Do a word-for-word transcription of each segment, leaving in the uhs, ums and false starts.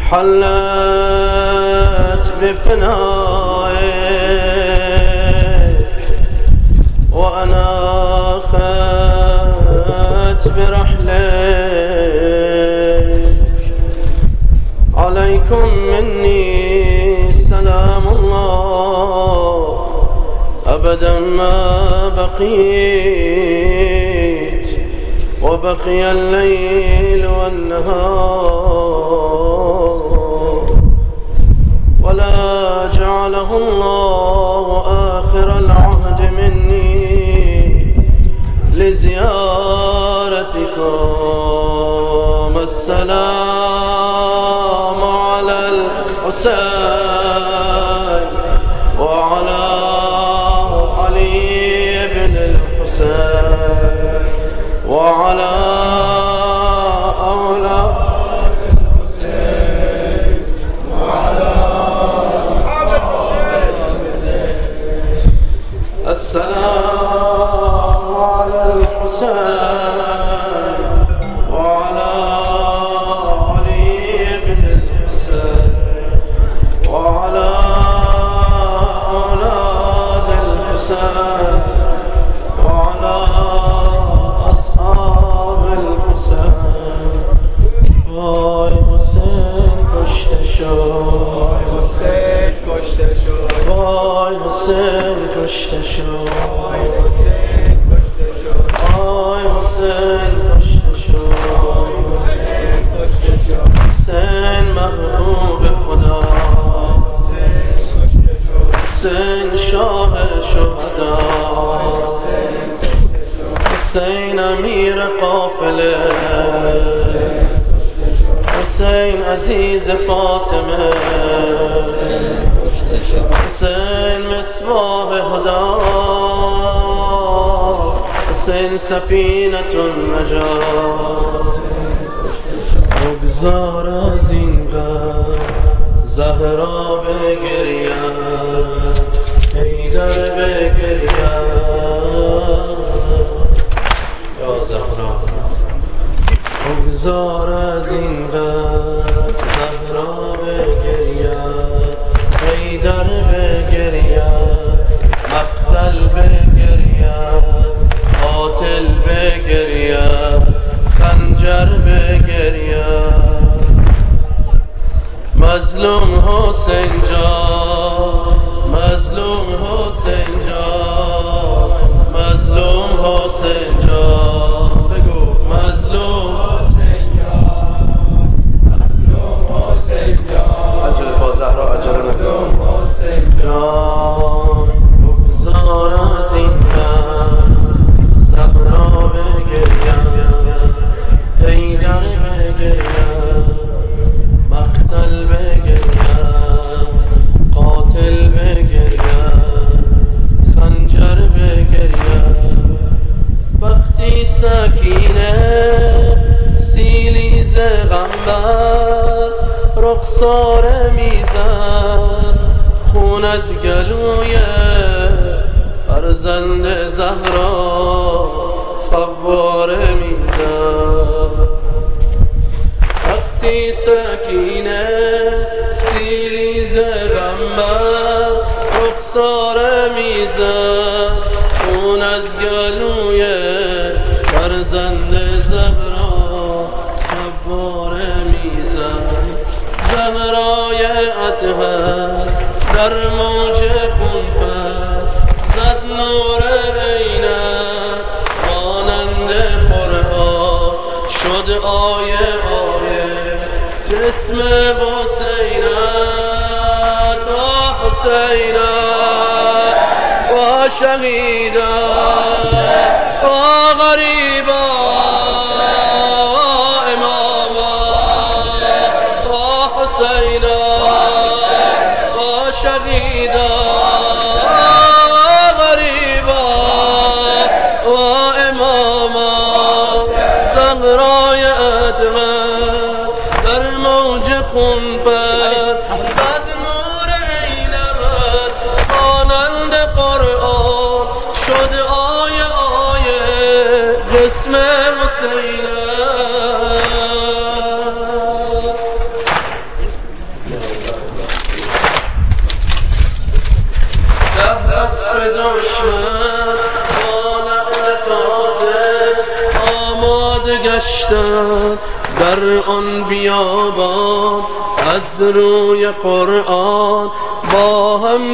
حلت بفنائك وأنا خت برحلك. عليكم مني سلام الله أبدا ما بقيت، وبقي الليل والنهار، ولا جعله الله آخر العهد مني لزيارتكم. السلام على الحسين وعلى علي بن الحسين وعلى أولاد الحسين وعلى السلام على الحسين وعلى علي بن الحسين وعلى أولاد الحسين وعلى أصحاب الحسين. وای حسین کشته شد، وای حسین کشته شد، وای حسین کشته شد، وای حسین کشته شد. حسین محبوب خدا، حسین شاه شهدا، حسین امیر قافله، حسین عزیز فاطمه، حسین مصباح هدا، حسین سفینة النجاة. بگذار از این غم زهرا بگرید، حیدر بگرید یا زهرا. بگذار از این غم زهرا بگرید، حیدر بگرید، مقتل بگرید، قاتل بگرید، خنجر بگرید. مظلوم حسین جان، مظلوم حسین جان، مظلوم حسین جان، بگو مظلوم حسین جان، مظلوم حسین جان. عجل با زهرا عجل نکن حسین جان. بگذار از این غم زهرا بگرید، حیدر بگرید، مقتل بگرید، قاتل بگرید، خنجر بگرید. وقتی سکینه سیلی ز غم بر رخساره میزد، خون از گلوی فرزند زهرا فواره میزد. وقتی سکینه سیلی ز غم بر رخساره میزد، خون از گلوی فرزند زهرا فواره میزد. زهرای اطهر در موج خون پر زد نور عینت، مانند قرآن شد آیه آیه جسم حسینت و حسینت و شهیدت و غریبت و امامت و حسینت و شهیدت و غریبت و امامت. زهرای اطهر در موج خون پر زد نور عینت، مانند قرآن شد آیه آیه جسم حسینت. گشتند در آن بیابان، از روی قرآن با هم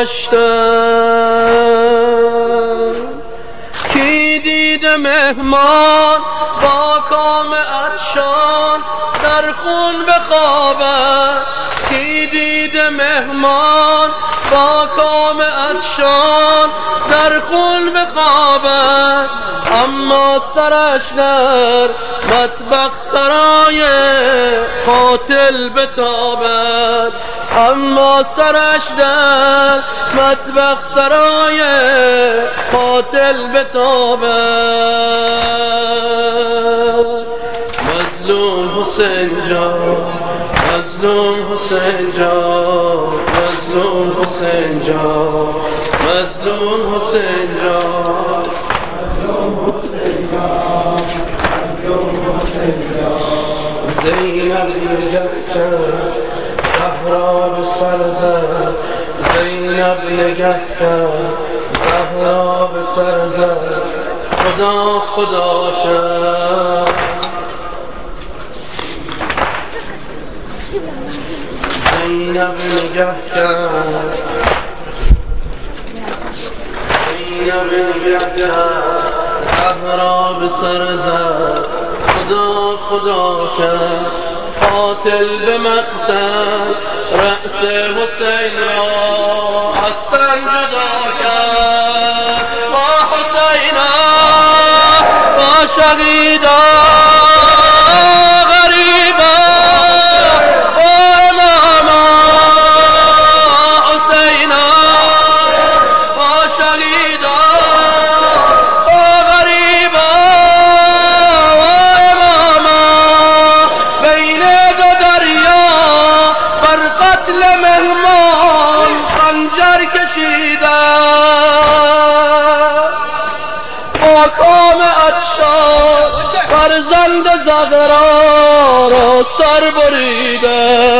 گذشتند. کی دیده مهمان با کام عطشان در خون بخوابد، کی دیده مهمان با کام عطشان در خون بخوابد، اما سرش در مطبخ سرای قاتل بتابد، اما سرش در مطبخ سرای قاتل بتابد. مظلوم حسین جان، مظلوم حسین جان، مظلوم حسین جان، مظلوم حسین جان، مظلوم حسین جان، مظلوم حسین جان. زینب نگه کرد زهرا به سر زد، زینب نگه کرد زهرا به سر زد، خدا خدا کرد. زینب نگه کرد، زینب نگه کرد زهرا به سر زد، خدا خدا کرد. قاتل به مقتل رأس حسین را از تن جدا کرد. با حسینا با شهیدا غریبا با اماما حسینا با شهیدا با غریبا و اماما بین دو دریا بر قتل مهمان خنجر کشیده، با کام عطشان فرزند زهرا را سر بریده.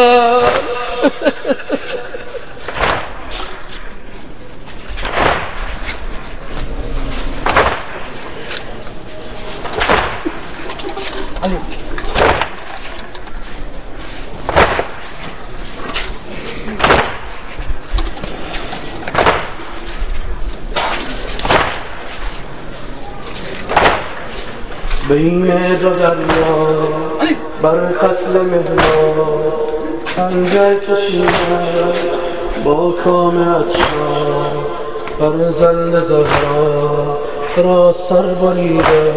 بین دو دریا بر قتل مهمان خنجر کشیده، با کام عطشان فرزند زهرا را سر بریده.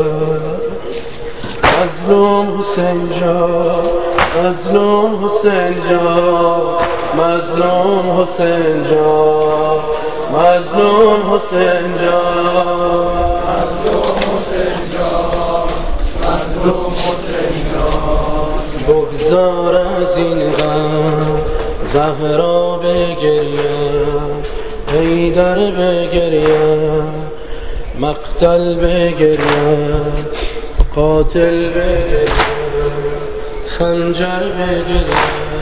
مظلوم حسین جان، مظلوم حسین جان، مظلوم حسین جان، مظلوم حسین جان، مظلوم حسین جان، مظلوم حسین جان. بگذار از این غم زهرا بگریم، حیدر بگریم، مقتل بگریم، قاتل بگریم، خنجر بگریم.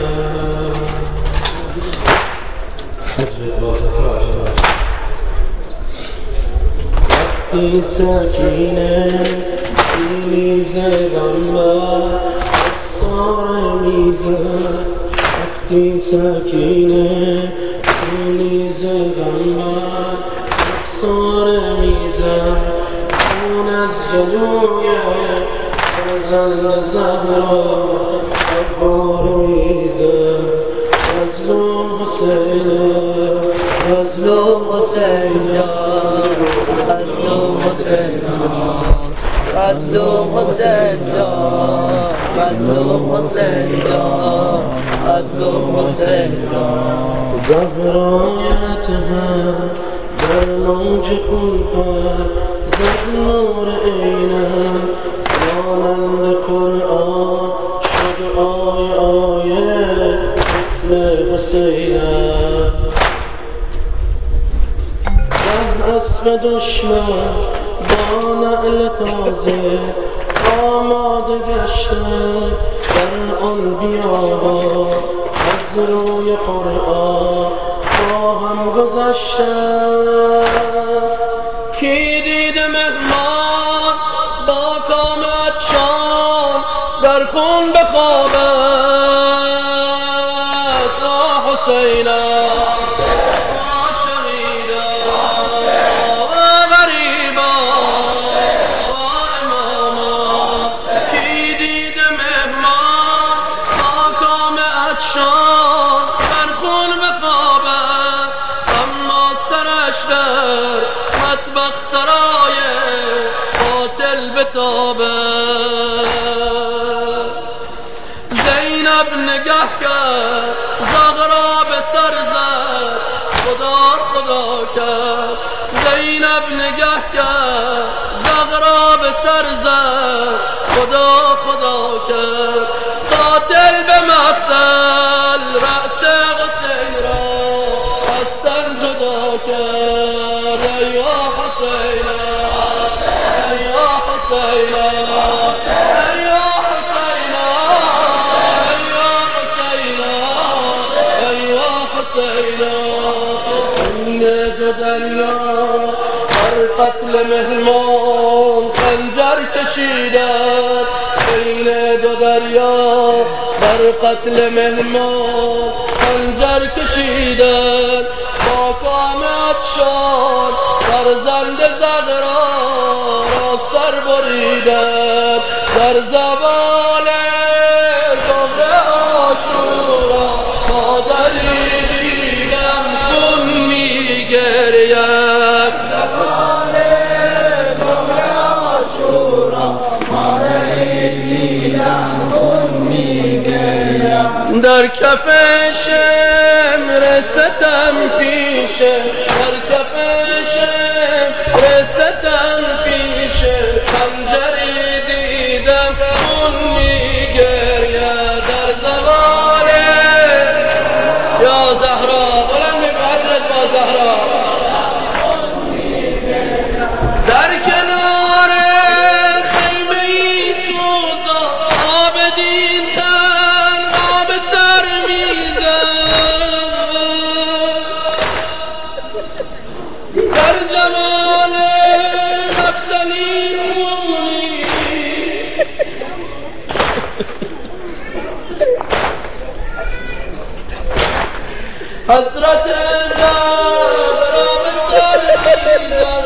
وقتی سکینه میز غمبر اقصار میزد، وقتی سکینه میز غمبر اقصار میزد، خون از جلوی فرزند زهرا بارو میزد. مظلوم حسین، مظلوم حسین جان، مظلوم حسین جان، مظلوم حسین جان، مظلوم حسین جان، مظلوم حسین جان. زهرای اتهم در موج خون پر زد نور عینم، مانند قرآن شد آیه آیه اسم حسینم. ده اسب دشمن با نعل تازه آماده گشتند در آن بیابان، از روی قرآن با هم گذشتند. کی دیده مهمان با کام عطشان در خون بخوابد حسینم مطبخ سرای قاتل بتابه زینب نگه کرد زغرا به سر زد خدا خدا کرد زینب نگه کرد زغرا به سر زد خدا خدا کرد قاتل به مقتل رأس حسین را از تن جدا کرد یا حسین یا حسین یا حسین یا حسین یا حسین این دو دریا هر قتل مهمان خنجر کشیدند بین دو دریا بر قتل مهمان خنجر کشیدند با کام افشان فرزند زغرا را سر بریدند در زوال ظهر عاشورا مادری دیدم خون می‌گرید زوال ظهر عاشورا مادری دیدم خون می‌گرید در کف شمر ستم پیشه در کف شمر ستم پیشه خنجری دیدم خون می‌گرید در زوال یا زهرا بلند به حضرت با زهرا در کنار خیمه ای سوزا عابدین تنها به سر میزد در جمال مقتلی حضرت زهرا به سر میزد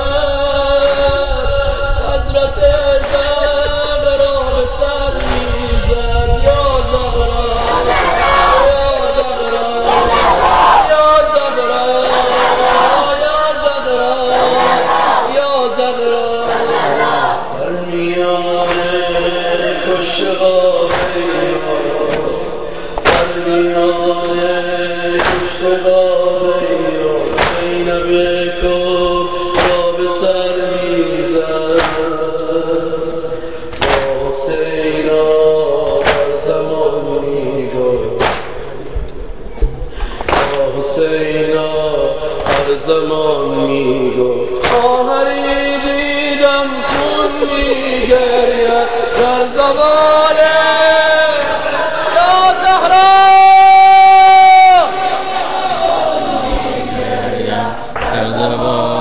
حضرت زهرا به سر میزد یا زهرا یا زهرا یا زهرا یا زهرا یا زهرا در میان کشته غافیان در میان کشته غافیان زینب کن را به سر میزد با حسینا در زمان میگفت با حسینا هر زمان میگفت خواهری دیدم خون میگرید در زوال یا زهرا در زوال